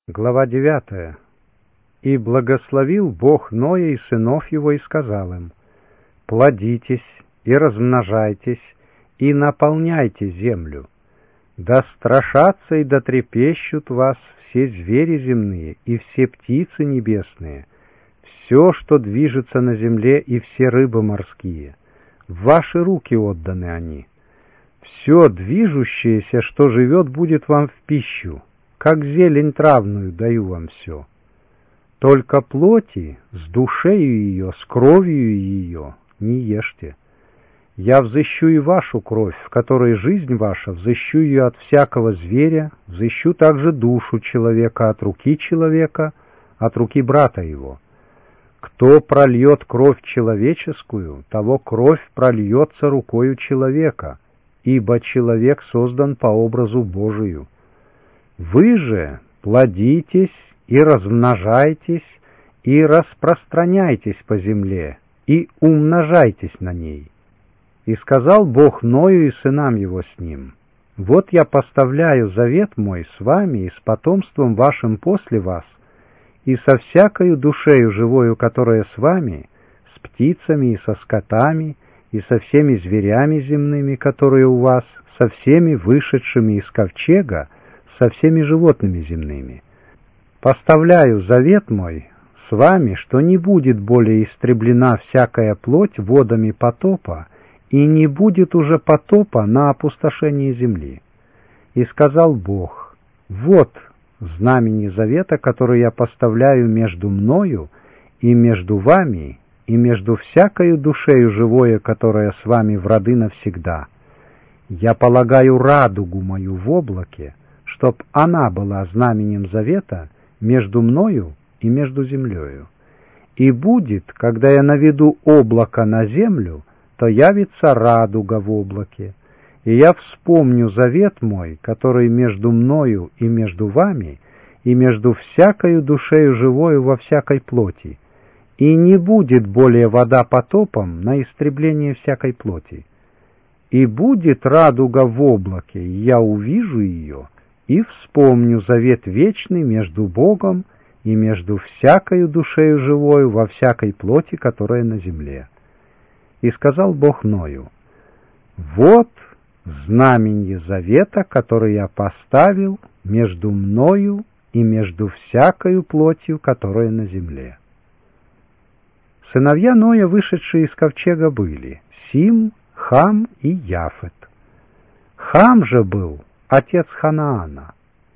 Глава 9. «И благословил Бог Ноя и сынов его, и сказал им: плодитесь и размножайтесь, и наполняйте землю. Да страшатся и дотрепещут вас все звери земные и все птицы небесные, все, что движется на земле, и все рыбы морские. В ваши руки отданы они. Все движущееся, что живет, будет вам в пищу. Как зелень травную даю вам все. Только плоти с душею ее, с кровью ее не ешьте. Я взыщу и вашу кровь, в которой жизнь ваша, взыщу ее от всякого зверя, взыщу также душу человека от руки человека, от руки брата его. Кто прольет кровь человеческую, того кровь прольется рукою человека, ибо человек создан по образу Божию. Вы же плодитесь и размножайтесь, и распространяйтесь по земле, и умножайтесь на ней. И сказал Бог Ною и сынам его с ним: вот я поставляю завет мой с вами и с потомством вашим после вас, и со всякою душею живою, которая с вами, с птицами и со скотами, и со всеми зверями земными, которые у вас, со всеми вышедшими из ковчега, со всеми животными земными. Поставляю завет мой с вами, что не будет более истреблена всякая плоть водами потопа, и не будет уже потопа на опустошение земли. И сказал Бог: вот знамение завета, которое я поставляю между мною и между вами, и между всякою душею живое, которая с вами в роды навсегда. Я полагаю радугу мою в облаке, чтоб она была знаменем завета между мною и между землею. И будет, когда я наведу облако на землю, то явится радуга в облаке, и я вспомню завет мой, который между мною и между вами, и между всякою душею живою во всякой плоти, и не будет более вода потопом на истребление всякой плоти. И будет радуга в облаке, и я увижу ее, и вспомню завет вечный между Богом и между всякою душею живою во всякой плоти, которая на земле. И сказал Бог Ною: вот знамение завета, который я поставил между мною и между всякою плотью, которая на земле. Сыновья Ноя, вышедшие из ковчега, были Сим, Хам и Яфет. Хам же был отец Ханаана.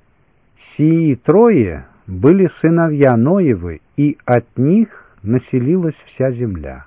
Сии трое были сыновья Ноевы, и от них населилась вся земля.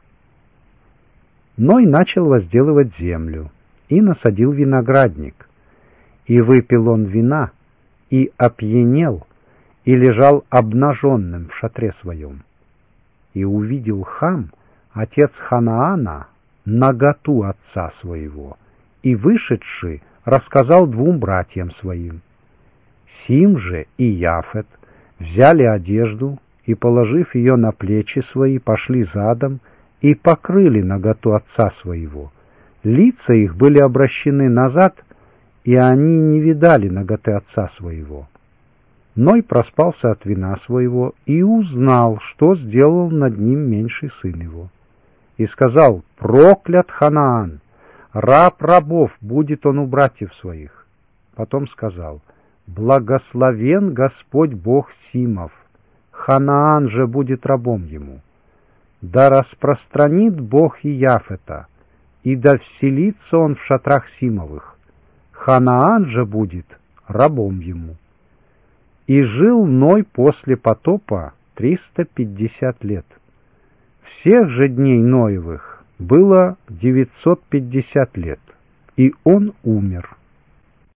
Ной начал возделывать землю и насадил виноградник, и выпил он вина, и опьянел, и лежал обнаженным в шатре своем. И увидел Хам, отец Ханаана, наготу отца своего, и, вышедший, рассказал двум братьям своим. Сим же и Яфет взяли одежду и, положив ее на плечи свои, пошли задом и покрыли наготу отца своего. Лица их были обращены назад, и они не видали наготы отца своего. Ной проспался от вина своего и узнал, что сделал над ним меньший сын его. И сказал: проклят Ханаан! Раб рабов будет он у братьев своих. Потом сказал: благословен Господь Бог Симов, Ханаан же будет рабом ему. Да распространит Бог и Яфета, и да вселится он в шатрах Симовых. Ханаан же будет рабом ему. И жил Ной после потопа 350 лет. Всех же дней Ноевых было 950 лет, и он умер.